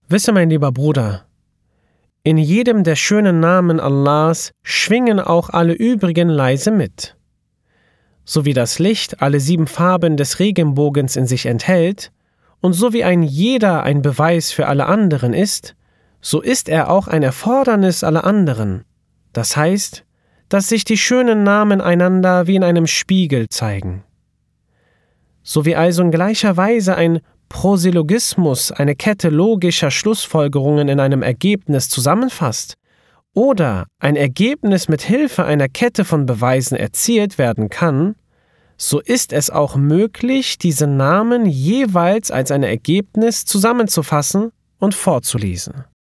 Wisse, mein lieber Bruder, in jedem der schönen Namen Allahs schwingen auch alle übrigen leise mit. So wie das Licht alle 7 Farben des Regenbogens in sich enthält und so wie ein jeder ein Beweis für alle anderen ist, so ist er auch ein Erfordernis aller anderen. Das heißt, dass sich die schönen Namen einander wie in einem Spiegel zeigen. So wie also in gleicher Weise ein Prosyllogismus eine Kette logischer Schlussfolgerungen in einem Ergebnis zusammenfasst oder ein Ergebnis mit Hilfe einer Kette von Beweisen erzielt werden kann, so ist es auch möglich, diese Namen jeweils als ein Ergebnis zusammenzufassen und vorzulesen.